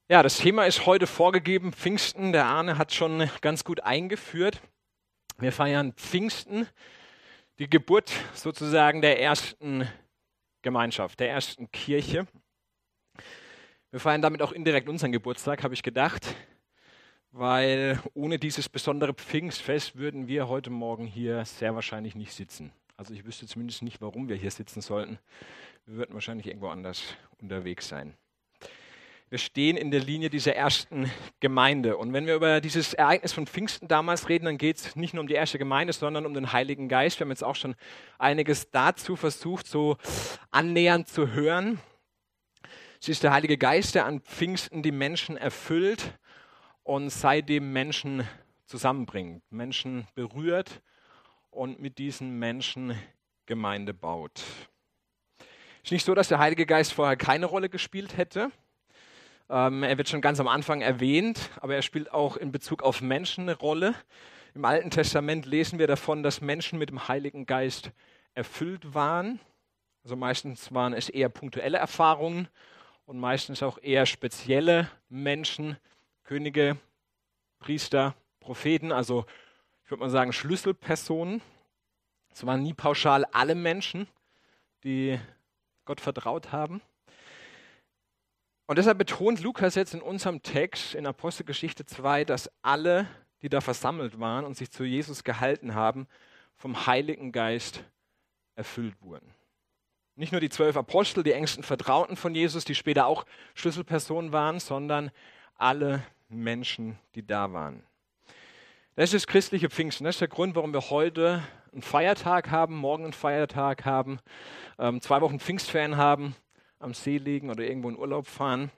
Ja, das Thema ist heute vorgegeben, Pfingsten. Der Arne hat schon ganz gut eingeführt. Wir feiern Pfingsten, die Geburt sozusagen der ersten Gemeinschaft, der ersten Kirche. Wir feiern damit auch indirekt unseren Geburtstag, habe ich gedacht, weil ohne dieses besondere Pfingstfest würden wir heute Morgen hier sehr wahrscheinlich nicht sitzen. Also ich wüsste zumindest nicht, warum wir hier sitzen sollten. Wir würden wahrscheinlich irgendwo anders unterwegs sein. Wir stehen in der Linie dieser ersten Gemeinde. Und wenn wir über dieses Ereignis von Pfingsten damals reden, dann geht es nicht nur um die erste Gemeinde, sondern um den Heiligen Geist. Wir haben jetzt auch schon einiges dazu versucht, so annähernd zu hören. Es ist der Heilige Geist, der an Pfingsten die Menschen erfüllt und seitdem Menschen zusammenbringt, Menschen berührt und mit diesen Menschen Gemeinde baut. Es ist nicht so, dass der Heilige Geist vorher keine Rolle gespielt hätte. Er wird schon ganz am Anfang erwähnt, aber er spielt auch in Bezug auf Menschen eine Rolle. Im Alten Testament lesen wir davon, dass Menschen mit dem Heiligen Geist erfüllt waren. Also meistens waren es eher punktuelle Erfahrungen und meistens auch eher spezielle Menschen, Könige, Priester, Propheten, also ich würde mal sagen Schlüsselpersonen. Es waren nie pauschal alle Menschen, die Gott vertraut haben. Und deshalb betont Lukas jetzt in unserem Text in Apostelgeschichte 2, dass alle, die da versammelt waren und sich zu Jesus gehalten haben, vom Heiligen Geist erfüllt wurden. Nicht nur die 12 Apostel, die engsten Vertrauten von Jesus, die später auch Schlüsselpersonen waren, sondern alle Menschen, die da waren. Das ist das christliche Pfingsten. Das ist der Grund, warum wir heute einen Feiertag haben, morgen einen Feiertag haben, 2 Wochen Pfingstferien haben, am See liegen oder irgendwo in Urlaub fahren.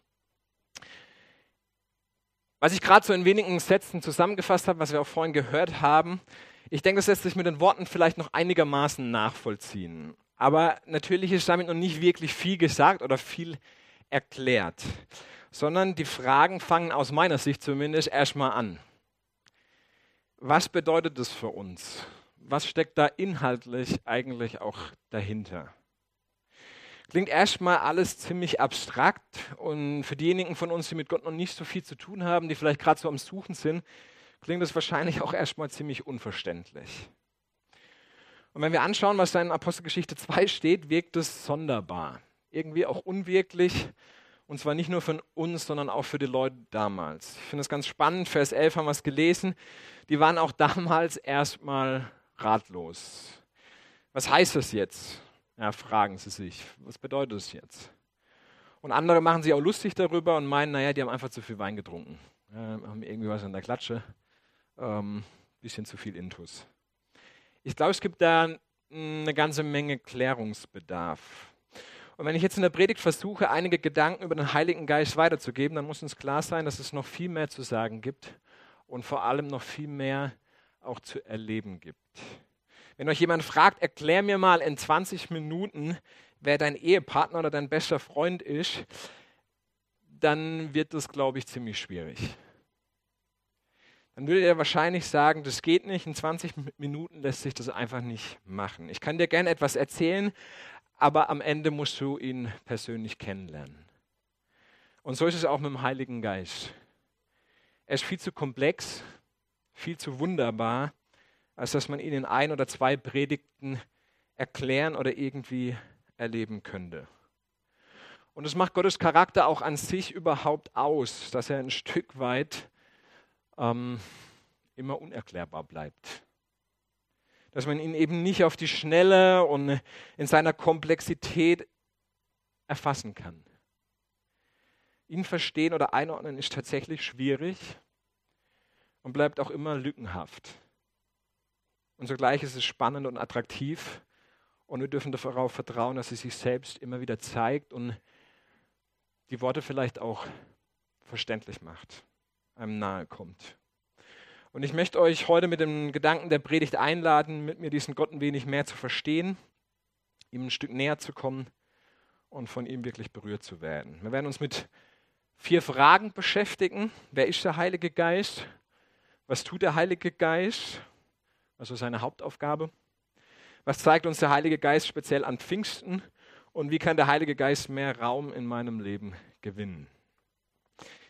Was ich gerade so in wenigen Sätzen zusammengefasst habe, was wir auch vorhin gehört haben, ich denke, das lässt sich mit den Worten vielleicht noch einigermaßen nachvollziehen. Aber natürlich ist damit noch nicht wirklich viel gesagt oder viel erklärt, sondern die Fragen fangen aus meiner Sicht zumindest erstmal an. Was bedeutet das für uns? Was steckt da inhaltlich eigentlich auch dahinter? Klingt erstmal alles ziemlich abstrakt und für diejenigen von uns, die mit Gott noch nicht so viel zu tun haben, die vielleicht gerade so am Suchen sind, klingt das wahrscheinlich auch erstmal ziemlich unverständlich. Und wenn wir anschauen, was da in Apostelgeschichte 2 steht, wirkt es sonderbar, irgendwie auch unwirklich und zwar nicht nur für uns, sondern auch für die Leute damals. Ich finde das ganz spannend, Vers 11 haben wir es gelesen, die waren auch damals erstmal ratlos. Was heißt das jetzt? Ja, fragen sie sich, was bedeutet das jetzt? Und andere machen sich auch lustig darüber und meinen, naja, die haben einfach zu viel Wein getrunken. Haben irgendwie was an der Klatsche, bisschen zu viel Intus. Ich glaube, es gibt da eine ganze Menge Klärungsbedarf. Und wenn ich jetzt in der Predigt versuche, einige Gedanken über den Heiligen Geist weiterzugeben, dann muss uns klar sein, dass es noch viel mehr zu sagen gibt und vor allem noch viel mehr auch zu erleben gibt. Wenn euch jemand fragt, erklär mir mal in 20 Minuten, wer dein Ehepartner oder dein bester Freund ist, dann wird das, glaube ich, ziemlich schwierig. Dann würdet ihr wahrscheinlich sagen, das geht nicht, in 20 Minuten lässt sich das einfach nicht machen. Ich kann dir gerne etwas erzählen, aber am Ende musst du ihn persönlich kennenlernen. Und so ist es auch mit dem Heiligen Geist. Er ist viel zu komplex, viel zu wunderbar, als dass man ihn in 1 oder 2 Predigten erklären oder irgendwie erleben könnte. Und das macht Gottes Charakter auch an sich überhaupt aus, dass er ein Stück weit immer unerklärbar bleibt. Dass man ihn eben nicht auf die Schnelle und in seiner Komplexität erfassen kann. Ihn verstehen oder einordnen ist tatsächlich schwierig und bleibt auch immer lückenhaft. Und zugleich ist es spannend und attraktiv und wir dürfen darauf vertrauen, dass es sich selbst immer wieder zeigt und die Worte vielleicht auch verständlich macht, einem nahe kommt. Und ich möchte euch heute mit dem Gedanken der Predigt einladen, mit mir diesen Gott ein wenig mehr zu verstehen, ihm ein Stück näher zu kommen und von ihm wirklich berührt zu werden. Wir werden uns mit 4 Fragen beschäftigen. Wer ist der Heilige Geist? Was tut der Heilige Geist? Also seine Hauptaufgabe. Was zeigt uns der Heilige Geist speziell an Pfingsten? Und wie kann der Heilige Geist mehr Raum in meinem Leben gewinnen?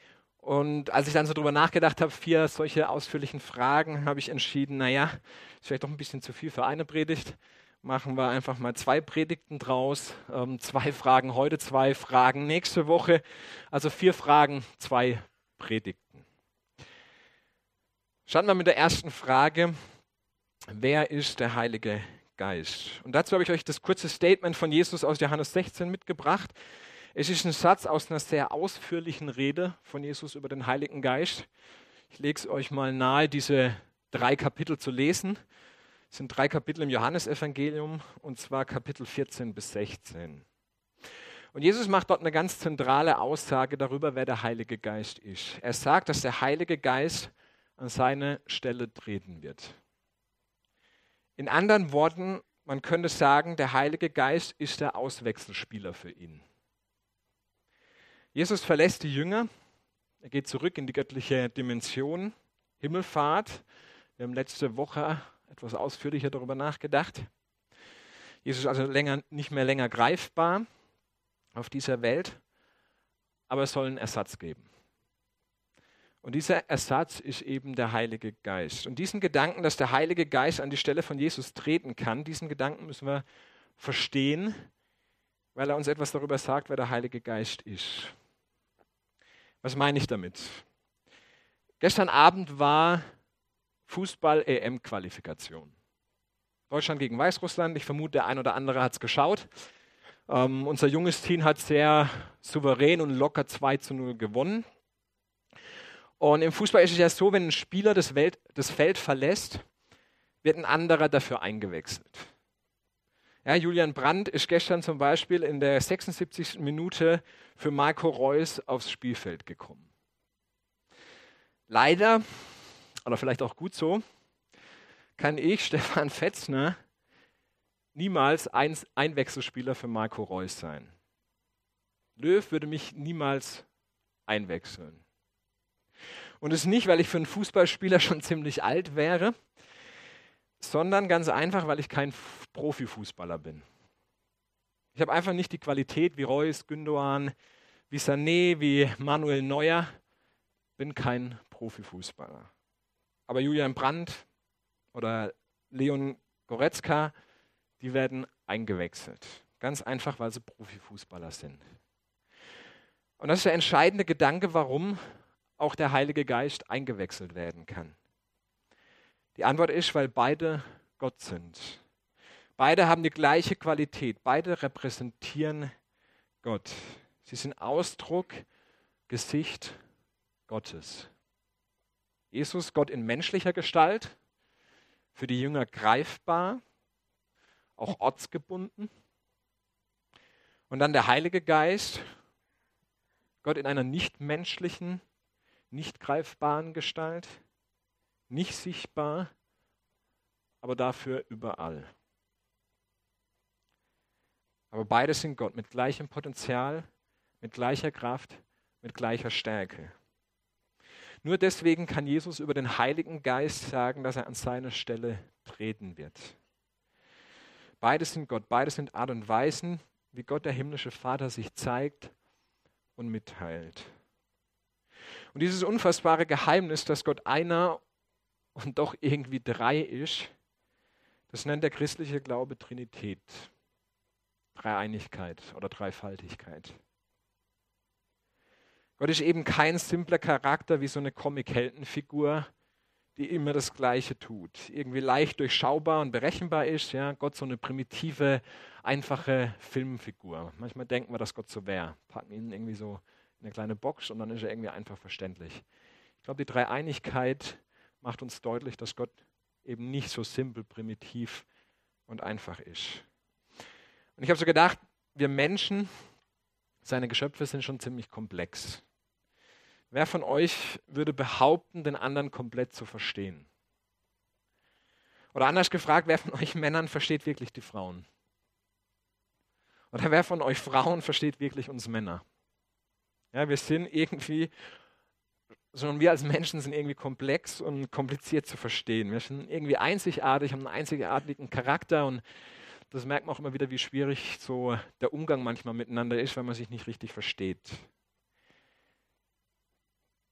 Und als ich dann so drüber nachgedacht habe, 4 solche ausführlichen Fragen, habe ich entschieden, naja, ist vielleicht doch ein bisschen zu viel für eine Predigt. Machen wir einfach mal 2 Predigten draus. 2 Fragen heute, 2 Fragen nächste Woche. Also 4 Fragen, 2 Predigten. Starten wir mit der ersten Frage. Wer ist der Heilige Geist? Und dazu habe ich euch das kurze Statement von Jesus aus Johannes 16 mitgebracht. Es ist ein Satz aus einer sehr ausführlichen Rede von Jesus über den Heiligen Geist. Ich lege es euch mal nahe, diese 3 Kapitel zu lesen. Es sind 3 Kapitel im Johannesevangelium, und zwar Kapitel 14 bis 16. Und Jesus macht dort eine ganz zentrale Aussage darüber, wer der Heilige Geist ist. Er sagt, dass der Heilige Geist an seine Stelle treten wird. In anderen Worten, man könnte sagen, der Heilige Geist ist der Auswechselspieler für ihn. Jesus verlässt die Jünger, er geht zurück in die göttliche Dimension, Himmelfahrt. Wir haben letzte Woche etwas ausführlicher darüber nachgedacht. Jesus ist also nicht mehr länger greifbar auf dieser Welt, aber es soll einen Ersatz geben. Und dieser Ersatz ist eben der Heilige Geist. Und diesen Gedanken, dass der Heilige Geist an die Stelle von Jesus treten kann, diesen Gedanken müssen wir verstehen, weil er uns etwas darüber sagt, wer der Heilige Geist ist. Was meine ich damit? Gestern Abend war Fußball-EM-Qualifikation. Deutschland gegen Weißrussland. Ich vermute, der ein oder andere hat es geschaut. Unser junges Team hat sehr souverän und locker 2:0 gewonnen. Und im Fußball ist es ja so, wenn ein Spieler das Feld verlässt, wird ein anderer dafür eingewechselt. Ja, Julian Brandt ist gestern zum Beispiel in der 76. Minute für Marco Reus aufs Spielfeld gekommen. Leider, oder vielleicht auch gut so, kann ich, Stefan Fetzner, niemals ein Wechselspieler für Marco Reus sein. Löw würde mich niemals einwechseln. Und es ist nicht, weil ich für einen Fußballspieler schon ziemlich alt wäre, sondern ganz einfach, weil ich kein Profifußballer bin. Ich habe einfach nicht die Qualität wie Reus, Gündoğan, wie Sané, wie Manuel Neuer. Bin kein Profifußballer. Aber Julian Brandt oder Leon Goretzka, die werden eingewechselt. Ganz einfach, weil sie Profifußballer sind. Und das ist der entscheidende Gedanke, warum auch der Heilige Geist eingewechselt werden kann. Die Antwort ist, weil beide Gott sind. Beide haben die gleiche Qualität. Beide repräsentieren Gott. Sie sind Ausdruck, Gesicht Gottes. Jesus, Gott in menschlicher Gestalt, für die Jünger greifbar, auch ortsgebunden. Und dann der Heilige Geist, Gott in einer nichtmenschlichen, nicht greifbaren Gestalt, nicht sichtbar, aber dafür überall. Aber beide sind Gott mit gleichem Potenzial, mit gleicher Kraft, mit gleicher Stärke. Nur deswegen kann Jesus über den Heiligen Geist sagen, dass er an seine Stelle treten wird. Beide sind Gott, beide sind Art und Weisen, wie Gott der himmlische Vater sich zeigt und mitteilt. Und dieses unfassbare Geheimnis, dass Gott einer und doch irgendwie 3 ist, das nennt der christliche Glaube Trinität, Dreieinigkeit oder Dreifaltigkeit. Gott ist eben kein simpler Charakter wie so eine Comic-Heldenfigur, die immer das Gleiche tut. Irgendwie leicht durchschaubar und berechenbar ist. Ja? Gott so eine primitive, einfache Filmfigur. Manchmal denken wir, dass Gott so wäre. Packen ihn irgendwie so in eine kleine Box und dann ist er irgendwie einfach verständlich. Ich glaube, die Dreieinigkeit macht uns deutlich, dass Gott eben nicht so simpel, primitiv und einfach ist. Und ich habe so gedacht, wir Menschen, seine Geschöpfe sind schon ziemlich komplex. Wer von euch würde behaupten, den anderen komplett zu verstehen? Oder anders gefragt, wer von euch Männern versteht wirklich die Frauen? Oder wer von euch Frauen versteht wirklich uns Männer? Ja, wir sind irgendwie, sondern wir als Menschen sind irgendwie komplex und kompliziert zu verstehen. Wir sind irgendwie einzigartig, haben einen einzigartigen Charakter und das merkt man auch immer wieder, wie schwierig so der Umgang manchmal miteinander ist, wenn man sich nicht richtig versteht.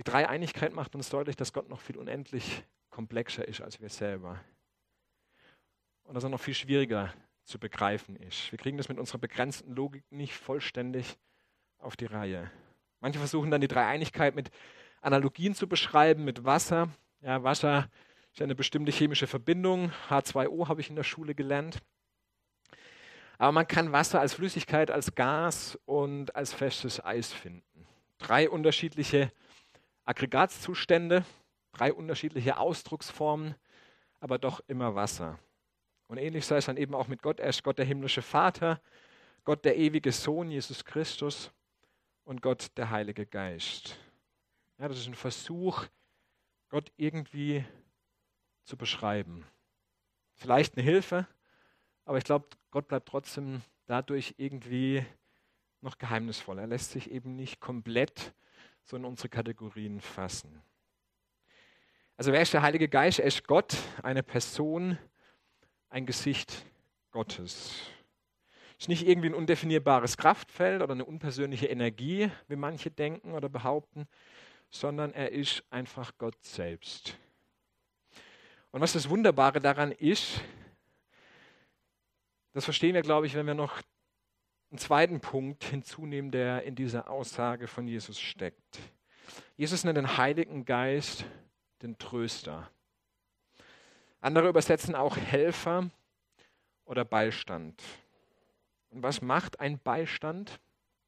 Dreieinigkeit macht uns deutlich, dass Gott noch viel unendlich komplexer ist als wir selber. Und dass er noch viel schwieriger zu begreifen ist. Wir kriegen das mit unserer begrenzten Logik nicht vollständig auf die Reihe. Manche versuchen dann die Dreieinigkeit mit Analogien zu beschreiben, mit Wasser. Ja, Wasser ist eine bestimmte chemische Verbindung. H2O habe ich in der Schule gelernt. Aber man kann Wasser als Flüssigkeit, als Gas und als festes Eis finden. 3 unterschiedliche Aggregatzustände, 3 unterschiedliche Ausdrucksformen, aber doch immer Wasser. Und ähnlich sei es dann eben auch mit Gott. Er ist Gott der himmlische Vater, Gott der ewige Sohn, Jesus Christus und Gott der Heilige Geist. Ja, das ist ein Versuch, Gott irgendwie zu beschreiben. Vielleicht eine Hilfe, aber ich glaube, Gott bleibt trotzdem dadurch irgendwie noch geheimnisvoll. Er lässt sich eben nicht komplett so in unsere Kategorien fassen. Also wer ist der Heilige Geist? Er ist Gott, eine Person, ein Gesicht Gottes. Es ist nicht irgendwie ein undefinierbares Kraftfeld oder eine unpersönliche Energie, wie manche denken oder behaupten, sondern er ist einfach Gott selbst. Und was das Wunderbare daran ist, das verstehen wir, glaube ich, wenn wir noch einen zweiten Punkt hinzunehmen, der in dieser Aussage von Jesus steckt. Jesus nennt den Heiligen Geist den Tröster. Andere übersetzen auch Helfer oder Beistand. Und was macht ein Beistand?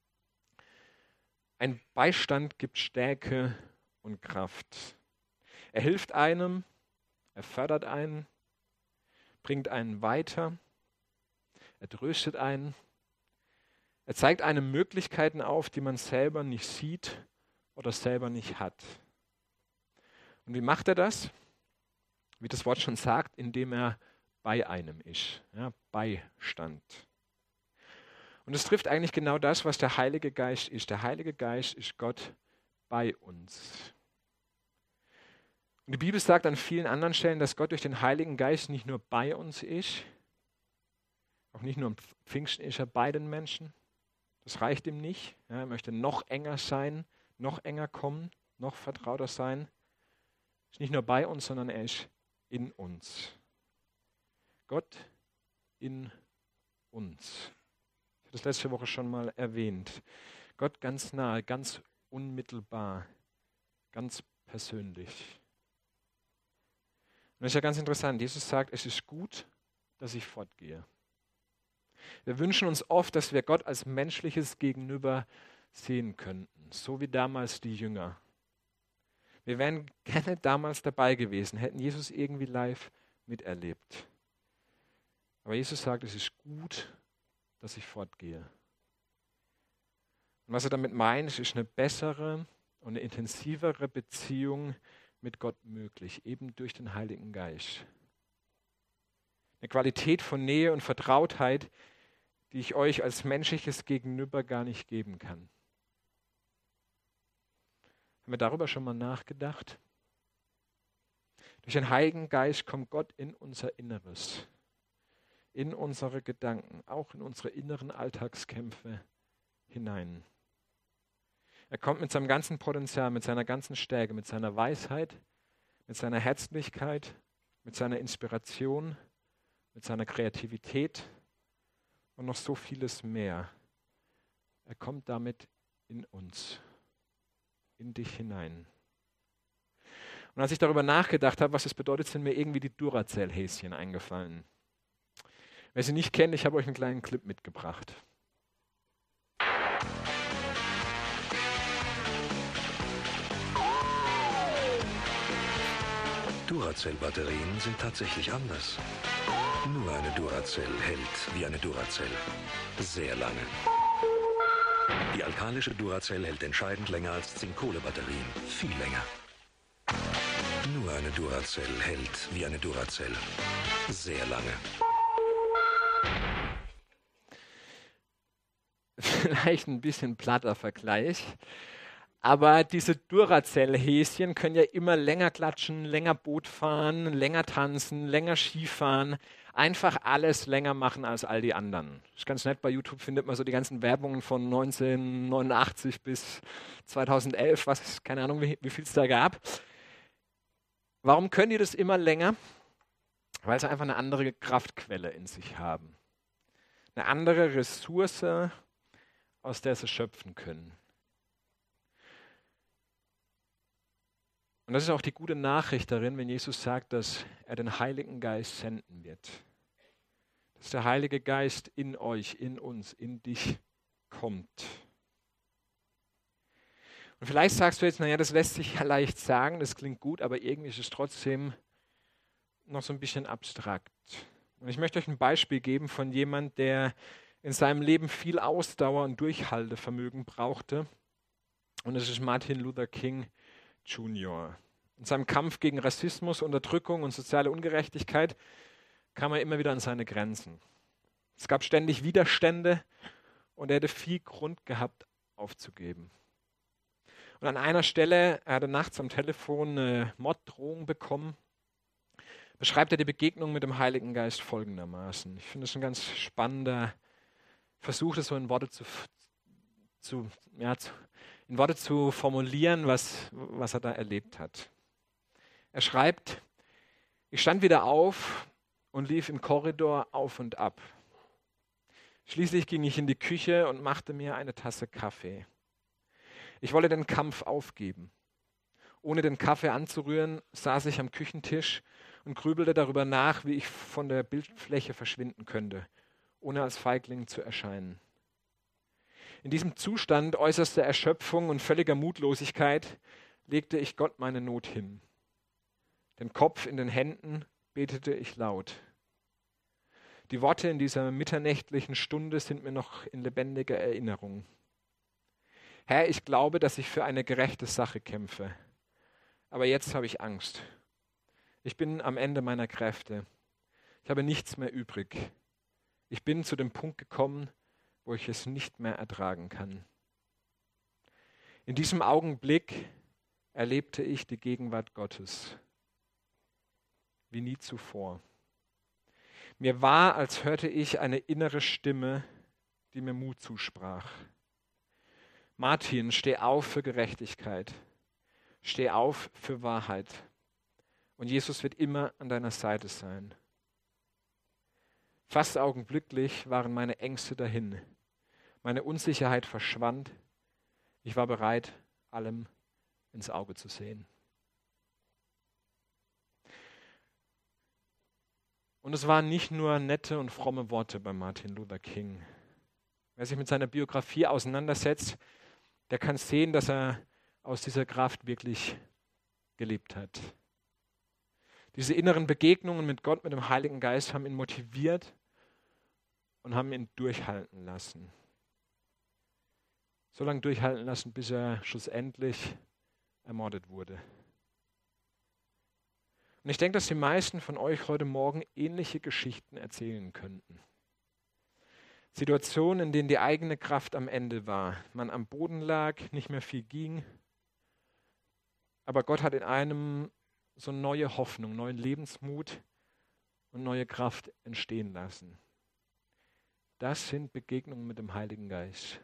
Ein Beistand gibt Stärke und Kraft. Er hilft einem, er fördert einen, bringt einen weiter, er tröstet einen, er zeigt einem Möglichkeiten auf, die man selber nicht sieht oder selber nicht hat. Und wie macht er das? Wie das Wort schon sagt, indem er bei einem ist. Ja, Beistand. Und es trifft eigentlich genau das, was der Heilige Geist ist. Der Heilige Geist ist Gott bei uns. Und die Bibel sagt an vielen anderen Stellen, dass Gott durch den Heiligen Geist nicht nur bei uns ist, auch nicht nur am Pfingsten ist er bei den Menschen. Das reicht ihm nicht. Ja, er möchte noch enger sein, noch enger kommen, noch vertrauter sein. Er ist nicht nur bei uns, sondern er ist in uns. Gott in uns. Ich habe das letzte Woche schon mal erwähnt. Gott ganz nahe, ganz unmittelbar, ganz persönlich. Und das ist ja ganz interessant. Jesus sagt, es ist gut, dass ich fortgehe. Wir wünschen uns oft, dass wir Gott als menschliches Gegenüber sehen könnten, so wie damals die Jünger. Wir wären gerne damals dabei gewesen, hätten Jesus irgendwie live miterlebt. Aber Jesus sagt, es ist gut, dass ich fortgehe. Und was er damit meint, ist eine bessere und eine intensivere Beziehung mit Gott möglich, eben durch den Heiligen Geist. Eine Qualität von Nähe und Vertrautheit, die ich euch als menschliches Gegenüber gar nicht geben kann. Haben wir darüber schon mal nachgedacht? Durch den Heiligen Geist kommt Gott in unser Inneres, in unsere Gedanken, auch in unsere inneren Alltagskämpfe hinein. Er kommt mit seinem ganzen Potenzial, mit seiner ganzen Stärke, mit seiner Weisheit, mit seiner Herzlichkeit, mit seiner Inspiration, mit seiner Kreativität und noch so vieles mehr. Er kommt damit in uns, in dich hinein. Und als ich darüber nachgedacht habe, was es bedeutet, sind mir irgendwie die Duracell-Häschen eingefallen. Wer sie nicht kennt, ich habe euch einen kleinen Clip mitgebracht. Duracell-Batterien sind tatsächlich anders. Nur eine Duracell hält wie eine Duracell. Sehr lange. Die alkalische Duracell hält entscheidend länger als Zink-Kohle-Batterien. Viel länger. Nur eine Duracell hält wie eine Duracell. Sehr lange. Vielleicht ein bisschen platter Vergleich. Aber diese Duracell-Häschen können ja immer länger klatschen, länger Boot fahren, länger tanzen, länger Skifahren, einfach alles länger machen als all die anderen. Das ist ganz nett, bei YouTube findet man so die ganzen Werbungen von 1989 bis 2011, keine Ahnung, wie viel es da gab. Warum können die das immer länger? Weil sie einfach eine andere Kraftquelle in sich haben. Eine andere Ressource, aus der sie schöpfen können. Und das ist auch die gute Nachricht darin, wenn Jesus sagt, dass er den Heiligen Geist senden wird. Dass der Heilige Geist in euch, in uns, in dich kommt. Und vielleicht sagst du jetzt, naja, das lässt sich ja leicht sagen, das klingt gut, aber irgendwie ist es trotzdem noch so ein bisschen abstrakt. Und ich möchte euch ein Beispiel geben von jemand, der in seinem Leben viel Ausdauer und Durchhaltevermögen brauchte. Und das ist Martin Luther King Jr. In seinem Kampf gegen Rassismus, Unterdrückung und soziale Ungerechtigkeit kam er immer wieder an seine Grenzen. Es gab ständig Widerstände und er hätte viel Grund gehabt, aufzugeben. Und an einer Stelle, er hatte nachts am Telefon eine Morddrohung bekommen, beschreibt er die Begegnung mit dem Heiligen Geist folgendermaßen. Ich finde es ein ganz spannender Versuch, das so in Worte zu formulieren, was er da erlebt hat. Er schreibt, ich stand wieder auf und lief im Korridor auf und ab. Schließlich ging ich in die Küche und machte mir eine Tasse Kaffee. Ich wollte den Kampf aufgeben. Ohne den Kaffee anzurühren, saß ich am Küchentisch und grübelte darüber nach, wie ich von der Bildfläche verschwinden könnte, ohne als Feigling zu erscheinen. In diesem Zustand äußerster Erschöpfung und völliger Mutlosigkeit legte ich Gott meine Not hin. Den Kopf in den Händen betete ich laut. Die Worte in dieser mitternächtlichen Stunde sind mir noch in lebendiger Erinnerung. Herr, ich glaube, dass ich für eine gerechte Sache kämpfe. Aber jetzt habe ich Angst. Ich bin am Ende meiner Kräfte. Ich habe nichts mehr übrig. Ich bin zu dem Punkt gekommen, wo ich es nicht mehr ertragen kann. In diesem Augenblick erlebte ich die Gegenwart Gottes wie nie zuvor. Mir war, als hörte ich eine innere Stimme, die mir Mut zusprach. Martin, steh auf für Gerechtigkeit. Steh auf für Wahrheit. Und Jesus wird immer an deiner Seite sein. Fast augenblicklich waren meine Ängste dahin. Meine Unsicherheit verschwand. Ich war bereit, allem ins Auge zu sehen. Und es waren nicht nur nette und fromme Worte bei Martin Luther King. Wer sich mit seiner Biografie auseinandersetzt, der kann sehen, dass er aus dieser Kraft wirklich gelebt hat. Diese inneren Begegnungen mit Gott, mit dem Heiligen Geist haben ihn motiviert und haben ihn durchhalten lassen. So lange durchhalten lassen, bis er schlussendlich ermordet wurde. Und ich denke, dass die meisten von euch heute Morgen ähnliche Geschichten erzählen könnten. Situationen, in denen die eigene Kraft am Ende war, man am Boden lag, nicht mehr viel ging, aber Gott hat in einem so neue Hoffnung, neuen Lebensmut und neue Kraft entstehen lassen. Das sind Begegnungen mit dem Heiligen Geist.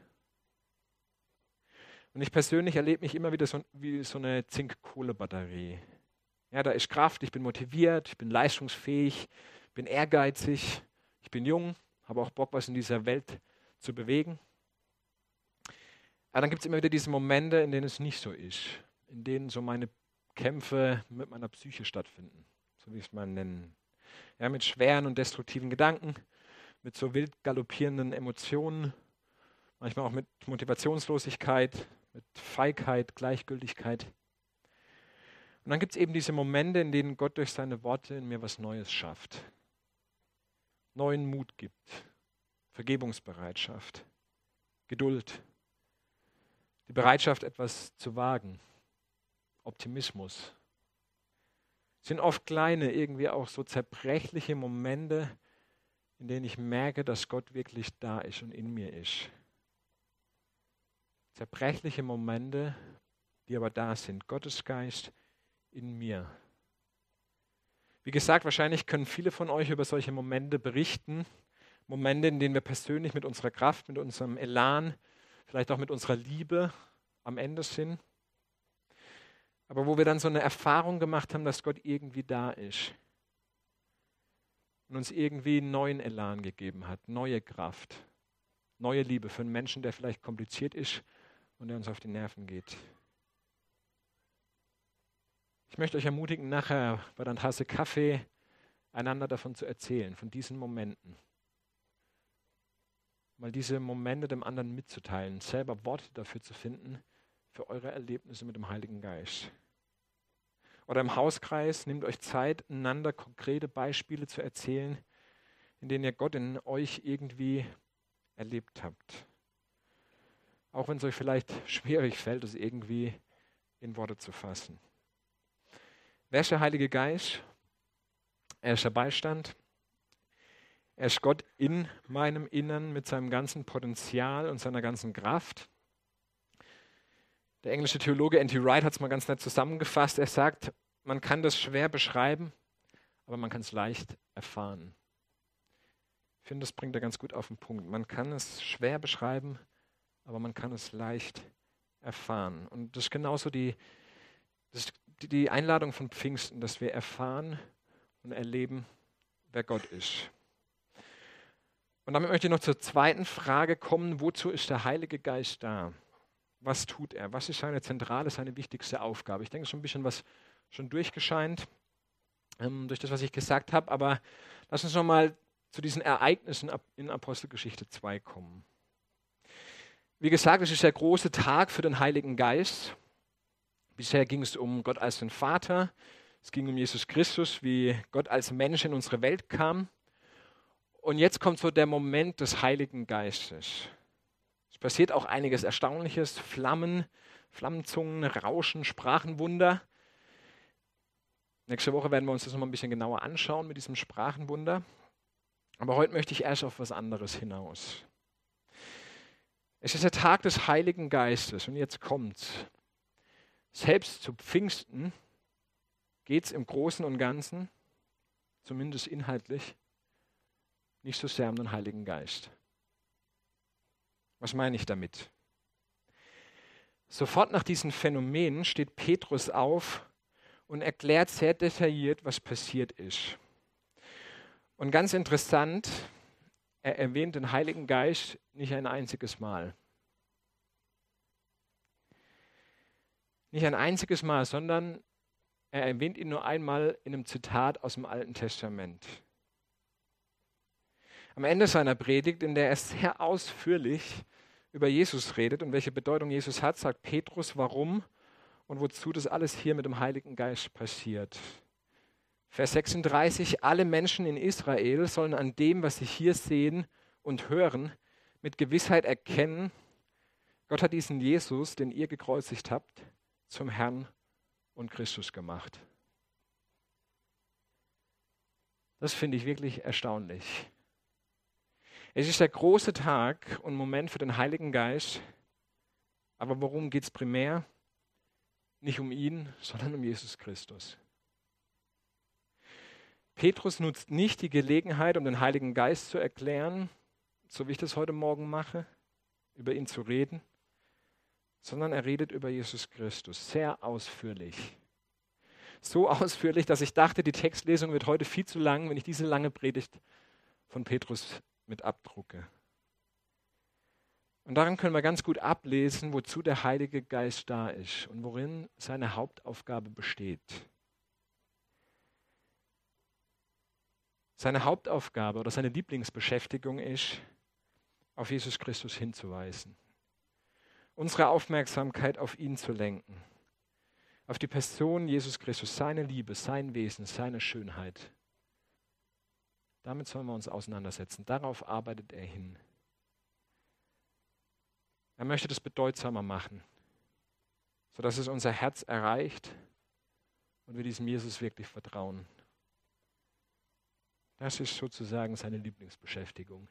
Und ich persönlich erlebe mich immer wieder wie so eine Zink-Kohle-Batterie. Ja, da ist Kraft, ich bin motiviert, ich bin leistungsfähig, bin ehrgeizig, ich bin jung, habe auch Bock, was in dieser Welt zu bewegen. Aber dann gibt es immer wieder diese Momente, in denen es nicht so ist, in denen so meine Kämpfe mit meiner Psyche stattfinden, so wie ich es mal nennen. Ja, mit schweren und destruktiven Gedanken, mit so wild galoppierenden Emotionen, manchmal auch mit Motivationslosigkeit, mit Feigheit, Gleichgültigkeit. Und dann gibt es eben diese Momente, in denen Gott durch seine Worte in mir was Neues schafft. Neuen Mut gibt, Vergebungsbereitschaft, Geduld, die Bereitschaft, etwas zu wagen, Optimismus. Es sind oft kleine, irgendwie auch so zerbrechliche Momente, in denen ich merke, dass Gott wirklich da ist und in mir ist. Zerbrechliche Momente, die aber da sind. Gottes Geist in mir. Wie gesagt, wahrscheinlich können viele von euch über solche Momente berichten. Momente, in denen wir persönlich mit unserer Kraft, mit unserem Elan, vielleicht auch mit unserer Liebe am Ende sind. Aber wo wir dann so eine Erfahrung gemacht haben, dass Gott irgendwie da ist und uns irgendwie einen neuen Elan gegeben hat, neue Kraft, neue Liebe für einen Menschen, der vielleicht kompliziert ist und der uns auf die Nerven geht. Ich möchte euch ermutigen, nachher bei einer Tasse Kaffee einander davon zu erzählen, von diesen Momenten. Mal diese Momente dem anderen mitzuteilen, selber Worte dafür zu finden, für eure Erlebnisse mit dem Heiligen Geist. Oder im Hauskreis, nehmt euch Zeit, einander konkrete Beispiele zu erzählen, in denen ihr Gott in euch irgendwie erlebt habt. Auch wenn es euch vielleicht schwierig fällt, es irgendwie in Worte zu fassen. Wer ist der Heilige Geist? Er ist der Beistand. Er ist Gott in meinem Innern mit seinem ganzen Potenzial und seiner ganzen Kraft. Der englische Theologe N.T. Wright hat es mal ganz nett zusammengefasst. Er sagt, man kann das schwer beschreiben, aber man kann es leicht erfahren. Ich finde, das bringt er ganz gut auf den Punkt. Man kann es schwer beschreiben, aber man kann es leicht erfahren. Und das ist genauso die Einladung von Pfingsten, dass wir erfahren und erleben, wer Gott ist. Und damit möchte ich noch zur zweiten Frage kommen. Wozu ist der Heilige Geist da? Was tut er? Was ist seine zentrale, seine wichtigste Aufgabe? Ich denke, es ist schon ein bisschen was schon durchgescheint durch das, was ich gesagt habe. Aber lass uns noch mal zu diesen Ereignissen in Apostelgeschichte 2 kommen. Wie gesagt, es ist der große Tag für den Heiligen Geist. Bisher ging es um Gott als den Vater. Es ging um Jesus Christus, wie Gott als Mensch in unsere Welt kam. Und jetzt kommt so der Moment des Heiligen Geistes. Es passiert auch einiges Erstaunliches, Flammenzungen, Rauschen, Sprachenwunder. Nächste Woche werden wir uns das nochmal ein bisschen genauer anschauen mit diesem Sprachenwunder. Aber heute möchte ich erst auf was anderes hinaus. Es ist der Tag des Heiligen Geistes und jetzt kommt's. Selbst zu Pfingsten geht es im Großen und Ganzen, zumindest inhaltlich, nicht so sehr um den Heiligen Geist. Was meine ich damit? Sofort nach diesen Phänomenen steht Petrus auf und erklärt sehr detailliert, was passiert ist. Und ganz interessant, er erwähnt den Heiligen Geist nicht ein einziges Mal. Nicht ein einziges Mal, sondern er erwähnt ihn nur einmal in einem Zitat aus dem Alten Testament. Am Ende seiner Predigt, in der er sehr ausführlich über Jesus redet und welche Bedeutung Jesus hat, sagt Petrus, warum und wozu das alles hier mit dem Heiligen Geist passiert. Vers 36, alle Menschen in Israel sollen an dem, was sie hier sehen und hören, mit Gewissheit erkennen, Gott hat diesen Jesus, den ihr gekreuzigt habt, zum Herrn und Christus gemacht. Das finde ich wirklich erstaunlich. Es ist der große Tag und Moment für den Heiligen Geist, aber worum geht es primär? Nicht um ihn, sondern um Jesus Christus. Petrus nutzt nicht die Gelegenheit, um den Heiligen Geist zu erklären, so wie ich das heute Morgen mache, über ihn zu reden, sondern er redet über Jesus Christus sehr ausführlich. So ausführlich, dass ich dachte, die Textlesung wird heute viel zu lang, wenn ich diese lange Predigt von Petrus mit abdrucke. Und daran können wir ganz gut ablesen, wozu der Heilige Geist da ist und worin seine Hauptaufgabe besteht. Seine Hauptaufgabe oder seine Lieblingsbeschäftigung ist, auf Jesus Christus hinzuweisen. Unsere Aufmerksamkeit auf ihn zu lenken. Auf die Person Jesus Christus, seine Liebe, sein Wesen, seine Schönheit. Damit sollen wir uns auseinandersetzen. Darauf arbeitet er hin. Er möchte das bedeutsamer machen, sodass es unser Herz erreicht und wir diesem Jesus wirklich vertrauen. Das ist sozusagen seine Lieblingsbeschäftigung.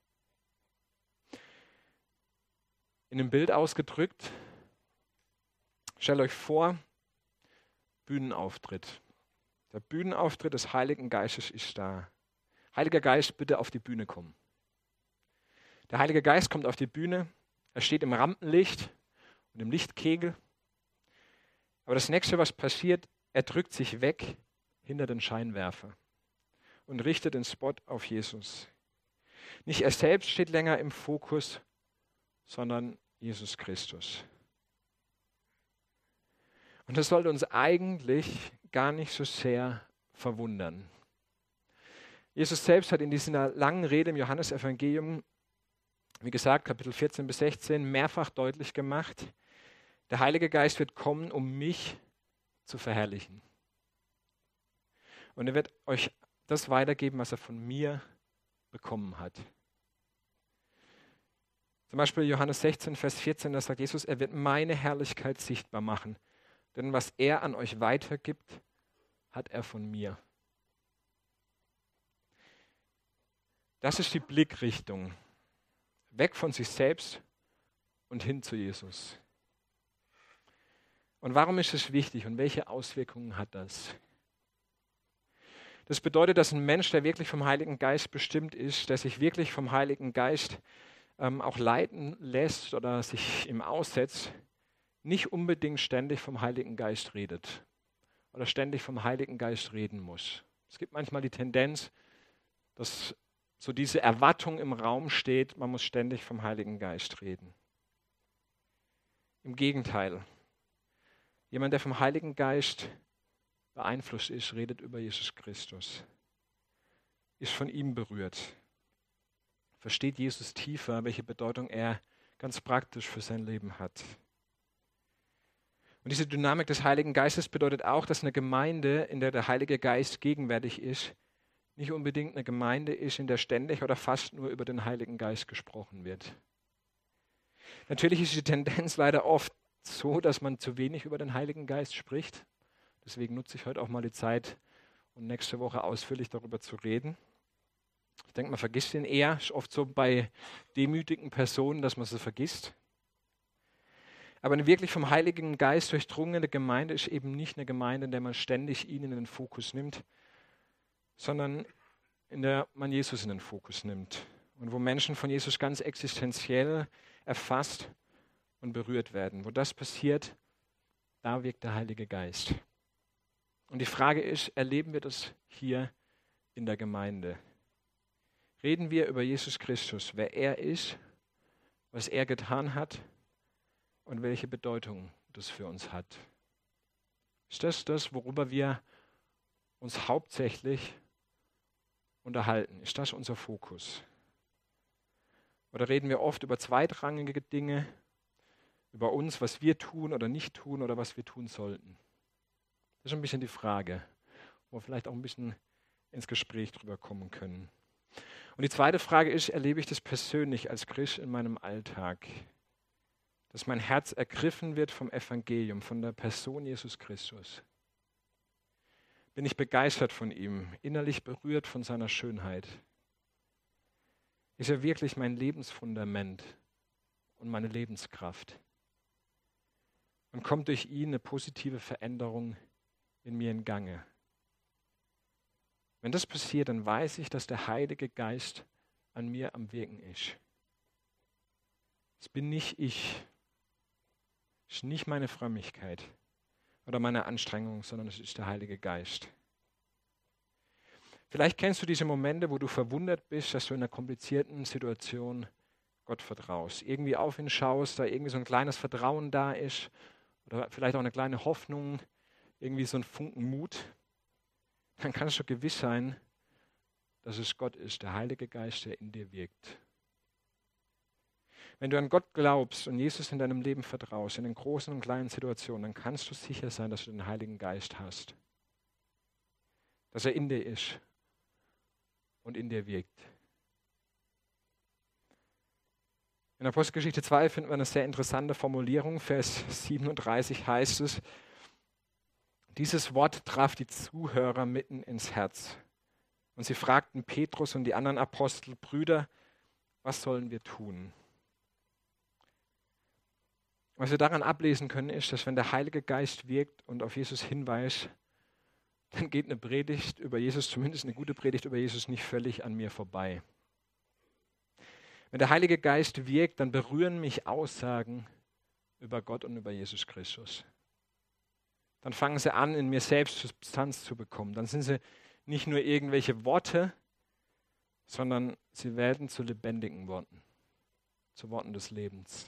In einem Bild ausgedrückt, stellt euch vor, Bühnenauftritt. Der Bühnenauftritt des Heiligen Geistes ist da. Heiliger Geist, bitte auf die Bühne kommen. Der Heilige Geist kommt auf die Bühne, er steht im Rampenlicht und im Lichtkegel. Aber das nächste, was passiert, er drückt sich weg hinter den Scheinwerfer und richtet den Spot auf Jesus. Nicht er selbst steht länger im Fokus, sondern Jesus Christus. Und das sollte uns eigentlich gar nicht so sehr verwundern. Jesus selbst hat in dieser langen Rede im Johannesevangelium, wie gesagt, Kapitel 14 bis 16, mehrfach deutlich gemacht, der Heilige Geist wird kommen, um mich zu verherrlichen. Und er wird euch das weitergeben, was er von mir bekommen hat. Zum Beispiel Johannes 16, Vers 14, da sagt Jesus, er wird meine Herrlichkeit sichtbar machen. Denn was er an euch weitergibt, hat er von mir. Das ist die Blickrichtung. Weg von sich selbst und hin zu Jesus. Und warum ist es wichtig und welche Auswirkungen hat das? Das bedeutet, dass ein Mensch, der wirklich vom Heiligen Geist bestimmt ist, der sich wirklich vom Heiligen Geist auch leiten lässt oder sich ihm aussetzt, nicht unbedingt ständig vom Heiligen Geist redet oder ständig vom Heiligen Geist reden muss. Es gibt manchmal die Tendenz, dass so diese Erwartung im Raum steht, man muss ständig vom Heiligen Geist reden. Im Gegenteil, jemand, der vom Heiligen Geist beeinflusst ist, redet über Jesus Christus, ist von ihm berührt, versteht Jesus tiefer, welche Bedeutung er ganz praktisch für sein Leben hat. Und diese Dynamik des Heiligen Geistes bedeutet auch, dass eine Gemeinde, in der der Heilige Geist gegenwärtig ist, nicht unbedingt eine Gemeinde ist, in der ständig oder fast nur über den Heiligen Geist gesprochen wird. Natürlich ist die Tendenz leider oft so, dass man zu wenig über den Heiligen Geist spricht. Deswegen nutze ich heute auch mal die Zeit, um nächste Woche ausführlich darüber zu reden. Ich denke, man vergisst ihn eher. Ist oft so bei demütigen Personen, dass man sie vergisst. Aber eine wirklich vom Heiligen Geist durchdrungene Gemeinde ist eben nicht eine Gemeinde, in der man ständig ihn in den Fokus nimmt, sondern in der man Jesus in den Fokus nimmt und wo Menschen von Jesus ganz existenziell erfasst und berührt werden. Wo das passiert, da wirkt der Heilige Geist. Und die Frage ist, erleben wir das hier in der Gemeinde? Reden wir über Jesus Christus, wer er ist, was er getan hat und welche Bedeutung das für uns hat? Ist das, worüber wir uns hauptsächlich unterhalten? Ist das unser Fokus? Oder reden wir oft über zweitrangige Dinge, über uns, was wir tun oder nicht tun oder was wir tun sollten? Das ist ein bisschen die Frage, wo wir vielleicht auch ein bisschen ins Gespräch drüber kommen können. Und die zweite Frage ist, erlebe ich das persönlich als Christ in meinem Alltag? Dass mein Herz ergriffen wird vom Evangelium, von der Person Jesus Christus. Bin ich begeistert von ihm, innerlich berührt von seiner Schönheit? Ist er wirklich mein Lebensfundament und meine Lebenskraft? Und kommt durch ihn eine positive Veränderung in mir in Gange? Wenn das passiert, dann weiß ich, dass der Heilige Geist an mir am Wirken ist. Es bin nicht ich, es ist nicht meine Frömmigkeit oder meine Anstrengung, sondern es ist der Heilige Geist. Vielleicht kennst du diese Momente, wo du verwundert bist, dass du in einer komplizierten Situation Gott vertraust. Irgendwie auf ihn schaust, da irgendwie so ein kleines Vertrauen da ist oder vielleicht auch eine kleine Hoffnung, irgendwie so ein Funken Mut. Dann kannst du gewiss sein, dass es Gott ist, der Heilige Geist, der in dir wirkt. Wenn du an Gott glaubst und Jesus in deinem Leben vertraust, in den großen und kleinen Situationen, dann kannst du sicher sein, dass du den Heiligen Geist hast. Dass er in dir ist und in dir wirkt. In Apostelgeschichte 2 finden wir eine sehr interessante Formulierung. Vers 37 heißt es, dieses Wort traf die Zuhörer mitten ins Herz. Und sie fragten Petrus und die anderen Apostel, Brüder, was sollen wir tun? Was wir daran ablesen können, ist, dass wenn der Heilige Geist wirkt und auf Jesus hinweist, dann geht eine Predigt über Jesus, zumindest eine gute Predigt über Jesus, nicht völlig an mir vorbei. Wenn der Heilige Geist wirkt, dann berühren mich Aussagen über Gott und über Jesus Christus. Dann fangen sie an, in mir selbst Substanz zu bekommen. Dann sind sie nicht nur irgendwelche Worte, sondern sie werden zu lebendigen Worten, zu Worten des Lebens.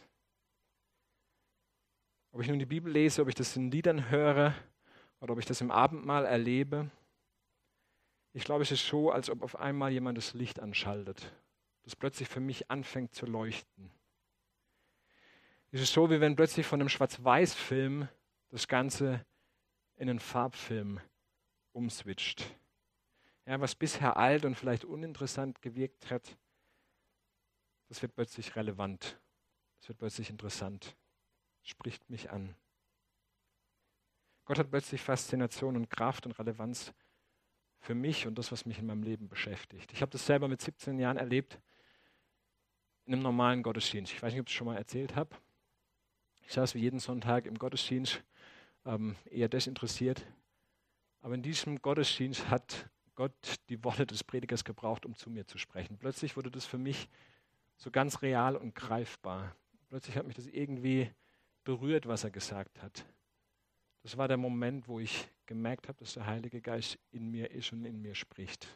Ob ich nun die Bibel lese, ob ich das in Liedern höre oder ob ich das im Abendmahl erlebe, ich glaube, es ist so, als ob auf einmal jemand das Licht anschaltet, das plötzlich für mich anfängt zu leuchten. Es ist so, wie wenn plötzlich von einem Schwarz-Weiß-Film das Ganze in einen Farbfilm umswitcht. Ja, was bisher alt und vielleicht uninteressant gewirkt hat, das wird plötzlich relevant. Das wird plötzlich interessant. Spricht mich an. Gott hat plötzlich Faszination und Kraft und Relevanz für mich und das, was mich in meinem Leben beschäftigt. Ich habe das selber mit 17 Jahren erlebt in einem normalen Gottesdienst. Ich weiß nicht, ob ich es schon mal erzählt habe. Ich saß wie jeden Sonntag im Gottesdienst, eher desinteressiert. Aber in diesem Gottesdienst hat Gott die Worte des Predigers gebraucht, um zu mir zu sprechen. Plötzlich wurde das für mich so ganz real und greifbar. Plötzlich hat mich das irgendwie berührt, was er gesagt hat. Das war der Moment, wo ich gemerkt habe, dass der Heilige Geist in mir ist und in mir spricht.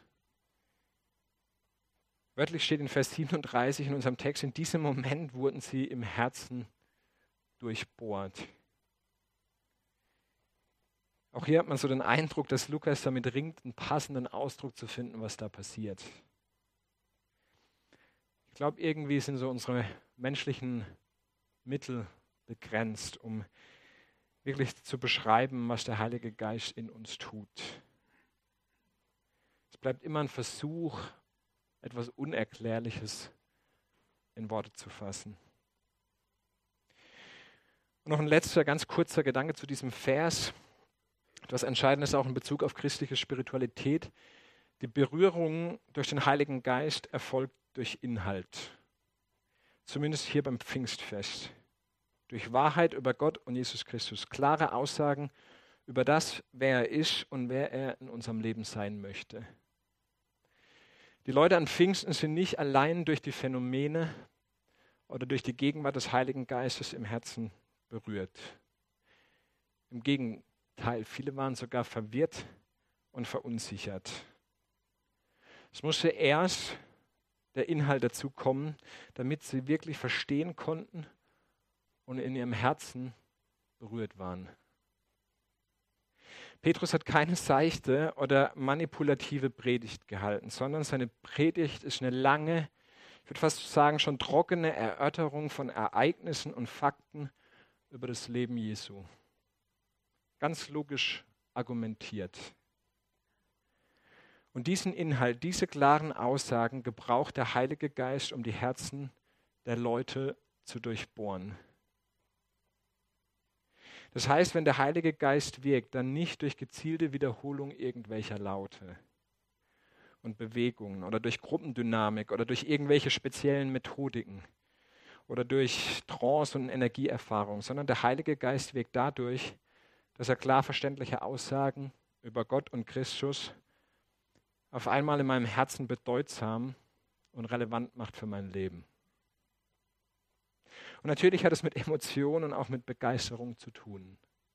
Wörtlich steht in Vers 37 in unserem Text, in diesem Moment wurden sie im Herzen durchbohrt. Auch hier hat man so den Eindruck, dass Lukas damit ringt, einen passenden Ausdruck zu finden, was da passiert. Ich glaube, irgendwie sind so unsere menschlichen Mittel begrenzt, um wirklich zu beschreiben, was der Heilige Geist in uns tut. Es bleibt immer ein Versuch, etwas Unerklärliches in Worte zu fassen. Und noch ein letzter, ganz kurzer Gedanke zu diesem Vers. Etwas Entscheidendes auch in Bezug auf christliche Spiritualität. Die Berührung durch den Heiligen Geist erfolgt durch Inhalt. Zumindest hier beim Pfingstfest. Durch Wahrheit über Gott und Jesus Christus. Klare Aussagen über das, wer er ist und wer er in unserem Leben sein möchte. Die Leute an Pfingsten sind nicht allein durch die Phänomene oder durch die Gegenwart des Heiligen Geistes im Herzen berührt. Im Gegenteil, viele waren sogar verwirrt und verunsichert. Es musste erst der Inhalt dazu kommen, damit sie wirklich verstehen konnten und in ihrem Herzen berührt waren. Petrus hat keine seichte oder manipulative Predigt gehalten, sondern seine Predigt ist eine lange, ich würde fast sagen, schon trockene Erörterung von Ereignissen und Fakten über das Leben Jesu. Ganz logisch argumentiert. Und diesen Inhalt, diese klaren Aussagen gebraucht der Heilige Geist, um die Herzen der Leute zu durchbohren. Das heißt, wenn der Heilige Geist wirkt, dann nicht durch gezielte Wiederholung irgendwelcher Laute und Bewegungen oder durch Gruppendynamik oder durch irgendwelche speziellen Methodiken oder durch Trance und Energieerfahrung, sondern der Heilige Geist wirkt dadurch, dass er klar verständliche Aussagen über Gott und Christus auf einmal in meinem Herzen bedeutsam und relevant macht für mein Leben. Und natürlich hat es mit Emotionen und auch mit Begeisterung zu tun.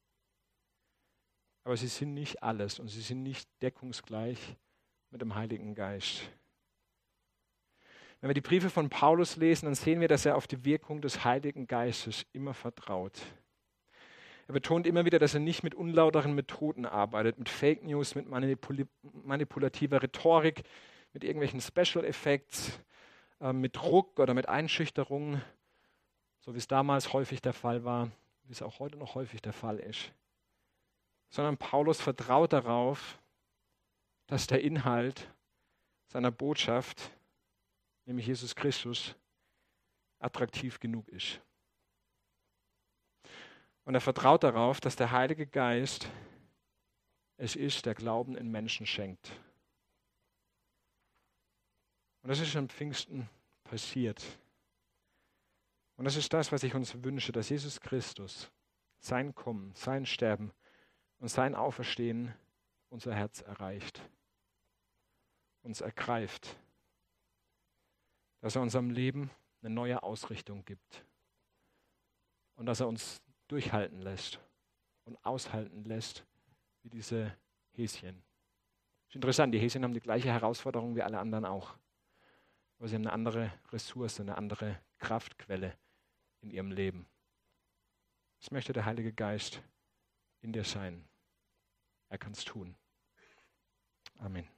Aber sie sind nicht alles und sie sind nicht deckungsgleich mit dem Heiligen Geist. Wenn wir die Briefe von Paulus lesen, dann sehen wir, dass er auf die Wirkung des Heiligen Geistes immer vertraut. Er betont immer wieder, dass er nicht mit unlauteren Methoden arbeitet, mit Fake News, mit manipulativer Rhetorik, mit irgendwelchen Special Effects, mit Druck oder mit Einschüchterung, so wie es damals häufig der Fall war, wie es auch heute noch häufig der Fall ist. Sondern Paulus vertraut darauf, dass der Inhalt seiner Botschaft, nämlich Jesus Christus, attraktiv genug ist. Und er vertraut darauf, dass der Heilige Geist es ist, der Glauben in Menschen schenkt. Und das ist am Pfingsten passiert. Und das ist das, was ich uns wünsche, dass Jesus Christus, sein Kommen, sein Sterben und sein Auferstehen unser Herz erreicht, uns ergreift, dass er unserem Leben eine neue Ausrichtung gibt und dass er uns durchhalten lässt und aushalten lässt wie diese Häschen. Ist interessant, die Häschen haben die gleiche Herausforderung wie alle anderen auch. Aber sie haben eine andere Ressource, eine andere Kraftquelle in ihrem Leben. Das möchte der Heilige Geist in dir sein. Er kann es tun. Amen.